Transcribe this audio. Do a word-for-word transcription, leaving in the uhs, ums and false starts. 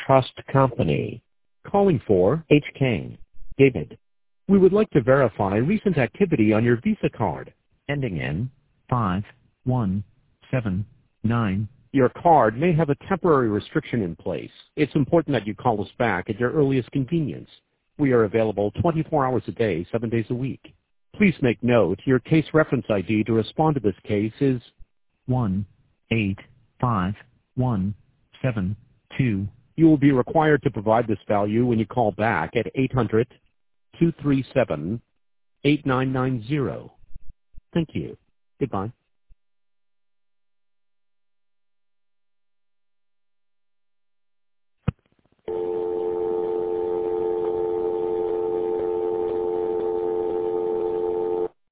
Trust Company. Calling for H. King. David. We would like to verify recent activity on your Visa card. Ending in five one seven nine. Your card may have a temporary restriction in place. It's important that you call us back at your earliest convenience. We are available twenty-four hours a day, seven days a week. Please make note your case reference I D to respond to this case is one eight five one seven two. You will be required to provide this value when you call back at eight hundred two three seven eight nine nine zero. Thank you. Goodbye.